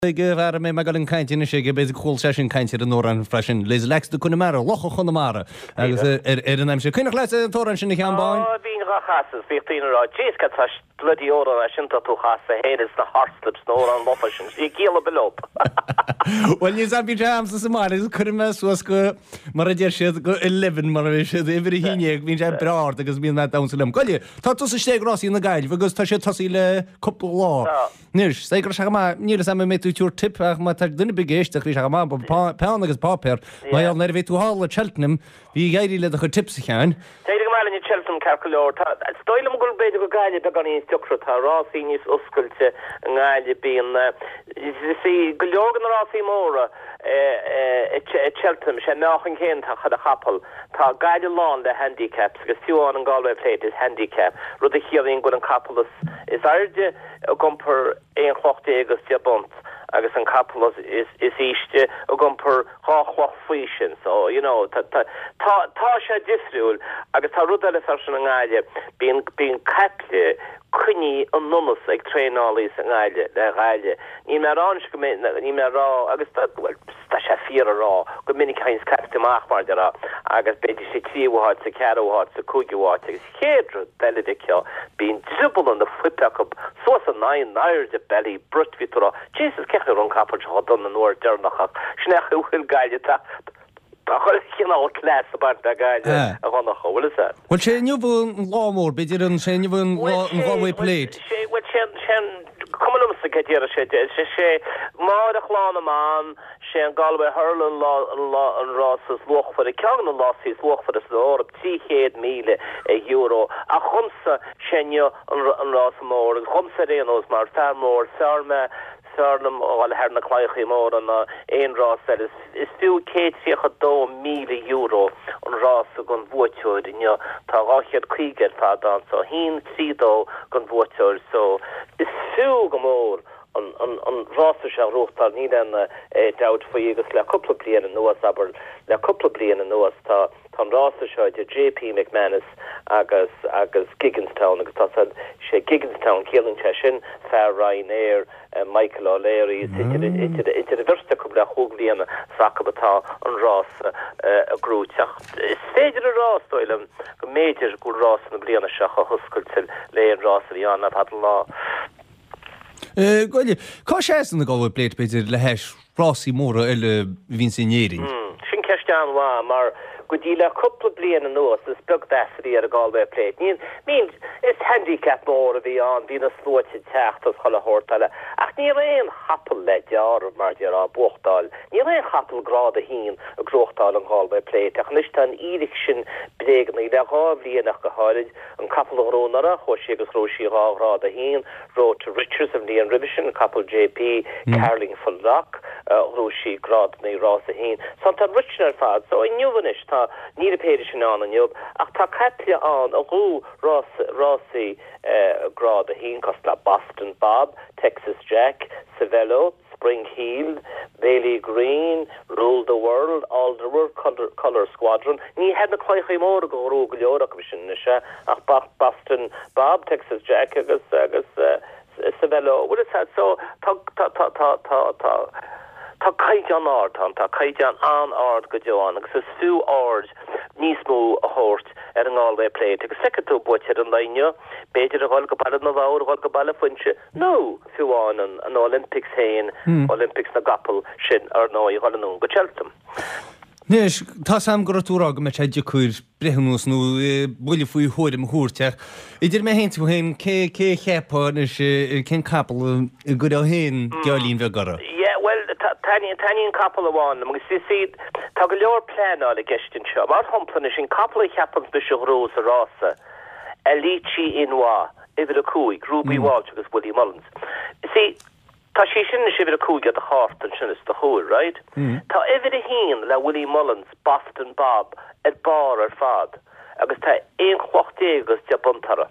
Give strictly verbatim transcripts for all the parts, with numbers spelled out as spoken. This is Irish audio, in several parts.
Gyfer me me galin kaint in sé be cool session kaint an Noran freshen les lex de Connemara loch Connemara agus er er an se kunnach le toran sin gaan bain vín ra chas fifteen ra Jes kat bloody order a sin to chas head is the harslips no an lofashins I gele belop Well you zabi jams the mar is kurmes was go mar der sé go eleven mar sé every hinig vín jam brard agus vín na downslem kolje tá to se steg ras in na gail agus tá sé tasile couple law Nish sé gro ma ni sam me túr tip ach ma tak dunne begéist ach vi ma pan agus paper ma al nerv tú hall Cheltenham vi geiri le chu tips gaan Teidir mal in Cheltenham calculor stoilem go be go gaile be gan instructor tá Rossinis oskulte ngaile bin si golorgan Rossi mora eh Cheltenham sé nachin ken tá chad a chapel tá gaile lawn de handicaps gus tú an Galway plate is handicap rud hier go an couple is arde gomper ein chlochte agus jabont agus an couple is is eiste a gomper chloch fusion so you know ta ta ta sha disrul agus ta rudale fashion an gaile bin bin katle kunni an numus ag trainalis an gaile de gaile ni mer ansch gemeint ni mer ra agus ta well sta sha vier ra go mini kinds kapte mach mar der agus be di sitri wat se karo wat se kugi wat is hedro deledikyo bin triple on the foot up so a nine nires de belly brut vitra Jesus kecher on kapel hot on the nord der nach snech wil gaile ta Kin all class about that guy a van the hole is that Well sé new lawmore be an sé new Galway plate what come se get sé sé sé mar a chlána man sé an Galway hurlen law an Ross's loch for the Cagan losses loch for the store three mile a euro a chumsa sénio an Rossmore an chumsa rénos mar farmore sarma Sarnam all her na claichi mór an ein ras is is fiú cé do míle euro an ras gon bhuaúir in tá gáchiad chuigad fá an so hín trídó gon bhuaúir so is fiú go mór an an an ras se rochtar ní an dat fo agus le couple blian an nuas aber le couple blian an nuas tá tan ras se de J P McManus agus agus Gigginstown agus tá sé Gigginstown killing sin fair Ryanair Uh, Michael O'Leary is mm. into the into the versta kubla hogliana sakabata on Ross a grúach stage the Ross toilem major good Ross na bliana shacha huskultil le Ross riana had law eh golle ka sé na Galway plate beter le heis Rossi mora ele vinsinering sin kestan wa mar Gudila couple blian an nos is bug basity at a Galway plate. Mean means it's handicap more of beyond being a sport tacht of Holla Hortala. Ach ni rein happel le jar of Marjara Bochtal. Ni rein happel grad a heen a Grochtal and Galway plate. Ach nicht an election bregen ni da gavli nach geharid an couple of ronara Hoshigas Roshi ra grad a heen wrote to Richards of Neon Revision a couple J P mm. Carling for luck uh, Roshi grad ni ras a heen. Sometimes Richard fad so in Newanish ní a peidir sin an an job ach tá catlia an a rú Rossi grad a hín cos le Boston Bob, Texas Jack, Savello, Spring Heel, Bailey Green, Rule the World, Alderwer, Color, Color Squadron. Ní had na chloichaí mór go rú go leorach sin na se ach Boston Bob, Texas Jack agus agus Savello. What is that? So tá tá tá tá tá tá Tá caiidean ard an tá caiidean an ard go joan agus is fiú ard níos mó a hort ar an Galway plate agus secretú buir an lainne beidir a gháil go ballad na bhar gháil go balla funse nó fiúáin an an Olympics hain Olympics na gapel sin ar nó i gháil an go Cheltenham. Nes tá sam goúrá go me teide chuir brehanús nó buile faoi thuir am thuúrteach. Idir mé héint hen cé cé chepá cén capel go á héin gearlín bheith gara. Tani tani couple of one mag si si tá go leor plan all gestin show mar homplan is in couple of happens be rose rasa elichi inwa ever a cooey groupie watch agus Willie Mullins see tá si sin is ever a cooey at the heart and sin is the whole right tá ever a heen la Willie Mullins Boston Bob at bar or fad agus tá ein chlochte agus japontara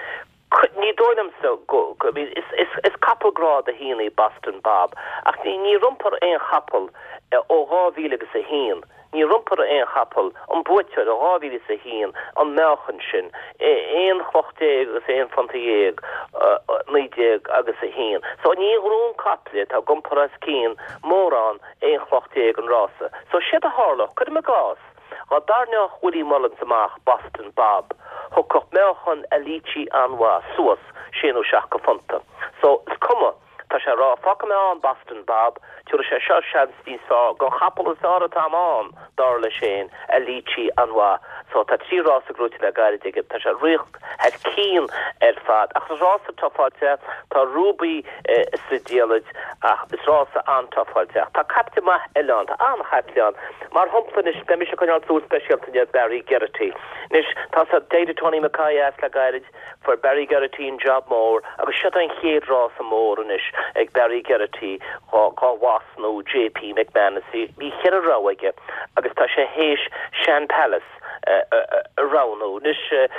ní dóinam so go I mean it's it's it's couple grad a hína Boston Bob ach ní ní rumpar ein chapel ó rávíle sa hín. Ní rumpar ein chapel an buiteir a rávíle sa hín an mechan sin ein chlochtéig agus ein fantaéig nídéig agus a hín. So ní rún caplet a gumparas cín mór an ein chlochtéig an rasa. So siad a hálach, cud me gás. Ga darneach Willie Mullins amach Boston Bob. Hukach mechan Alici anwa suas sin ó seach go funta. So is cuma tá sé rá faca me an Boston Bob tuair sé seo seanstí sá go chapel is ára tam an dar le sin Alici anwa. So tá tí rás a grúti le gairid ige tá sé richt het cín ar fad. Ach is rás a tofalte tá rúbi sa dialid ach is rás a an tofalte. Tá capte ma elan, tá an chaplean. Mar humplan is be mis a conal tú specialty Barry Geraghty. Nis tá sa Dada Tony Mackay as le gairid for Barry Geraghty in job mór agus siad an chéad rás a mór is ag Barry Geraghty cá wasnú J P McManus hí chéad a rá aige agus tá sé héis Shan Palace around nis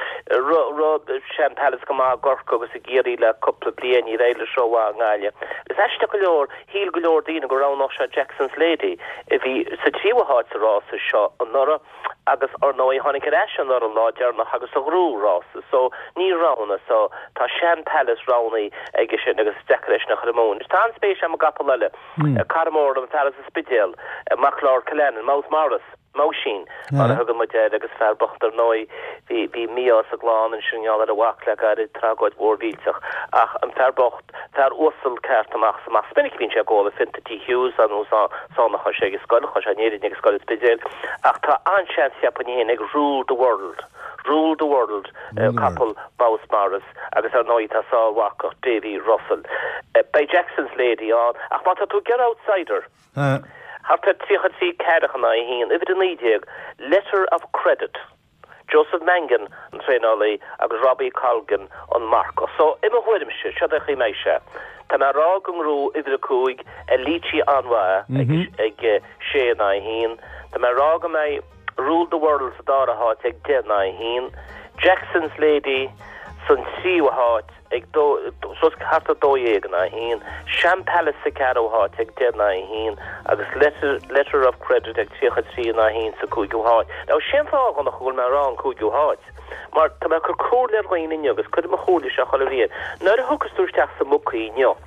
rod Shan Palace go má gorco agus a géirí le couple blian i réile seo a ngáile. Is eiste go leor híl go leor dína go rán se Jackson's Lady if hí sa tríhaáid sa rás seo an nora agus ar nó i hánig eis an ar an láidear nach agus a grú rás so ní rána so tá Shan Palace ránaí ige sin agus decoration nach ramón. Is tá an spéis am a gapal leile Carmór an Palace Spidel Maclár Cullen and Mouth Morris Moushin an a hugam muide agus fearbochtar nói hí hí míos a glán an sinneall ar a wach le gar tragoid mórvílteach ach an fearbocht fear osel ceart amach sa mas spinnig vín sé góla finta T Hughes an ús sána chu sé scoil chu sé néidir nig scoil spidéil ach tá ansean siapaníon ag rule the world rule the world couple Bows Morris agus ar nói tá sá wachach Davy Russell by Jackson's Lady an ach má tá tú get outsider Harta tíchad sí ceadach na hín, if it an ídeag, Letter of Credit, Joseph Mangan an trénálaí agus Robbie Colgan an Marco. So, ima huidim se, siadach i meise, tá na rág an rú if it a cúig Alici anwa ag sé na hín, tá na rág an mei Rule the World sa dára hát ag de na hín, Jackson's Lady san síwa hát ag do sos harta dóéag na hín, Shan Palace sa caro hát ag de na hín, agus letter, letter of credit ag tíchad sí na hín sa cúigú hát. Now, sin fág an na chúl me rán cúigú hát. Mar tá me chur cúr le roiin in agus, cud me chúli se chola riad. Nair a hugus dúrteach sa mucaí nio.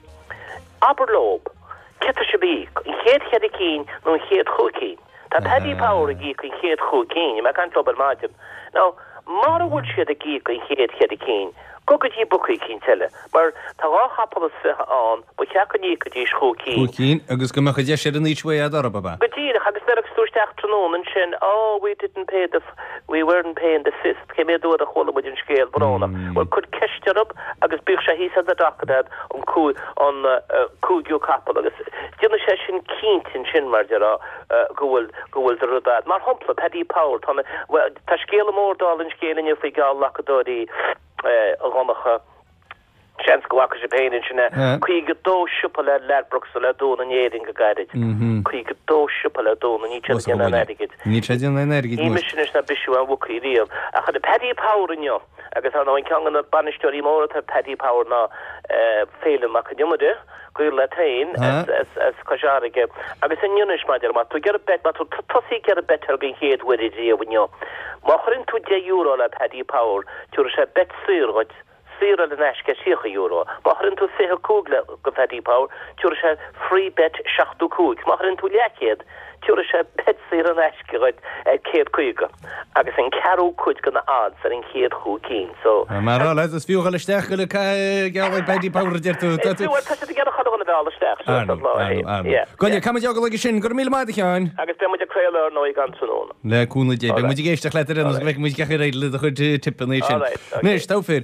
Aberlob, ceta se bí, in chéad chéad cín, nó in chéad chúcín. Tá Paddy Power a gíc in chéad chúcín, me can trobar máidim. Now, mar a bhúd siad a gíc in chéad chéad cín, Gogad í bucaí cín teile, mar tá rá chapal fithe an, ba ceacha ní go dtí scho cín. Cín, agus go mecha de séad an ísfué a dar baba. Go dtíad, agus derach stúrteach trónán an sin, oh, we didn't pay the, we weren't paying the fifth, cé mé dúad a chola muid an scéal brána. Well, cud ceistir up, agus bích sé hís a dacadad an cú, an cúgiú capal, agus dina sé sin cíntin sin mar dira gohfuil, gohfuil de rudad. Mar humpla, Paddy Power, tá scéal mór dál an scéal in fi gáil lacadóí a gonnacha chans go wacha Japan in sinna cui go dó siúpa le Ladbrokes le dún an éing go gairid cui go dó siúpa le dún an ní an energid ní an energid ní mis na bisú an wucaí riamh a chud a Paddy Power inneo agus an áin ceangan na banisteorí mór a Paddy Power na féile mac an jumade goir le tain as cojarige agus an yunis maidir ma tú get a bet ma tú tosí get a better gin héad wedidí a bhaineo má churin tú de euro le Paddy Power túr sé bet sírgad sir an eisce sícha euro má churin tú séthe cúgla go Paddy Power túr sé free bet seachtú cúig má churin tú leachéad túr sé bet sir an eisce goid céad cúige agus an carú cúid go na ads ar an céad chú cín so mar á leis is fiúcha le steach go le geáid Paddy Power deirtú Goine kam go sin gur mí maidid cheáin agus be muidir créile nó gan sanóna leúna dé mu géisteach le an mu ceché réile a chud tippaní sin. Nés tá fir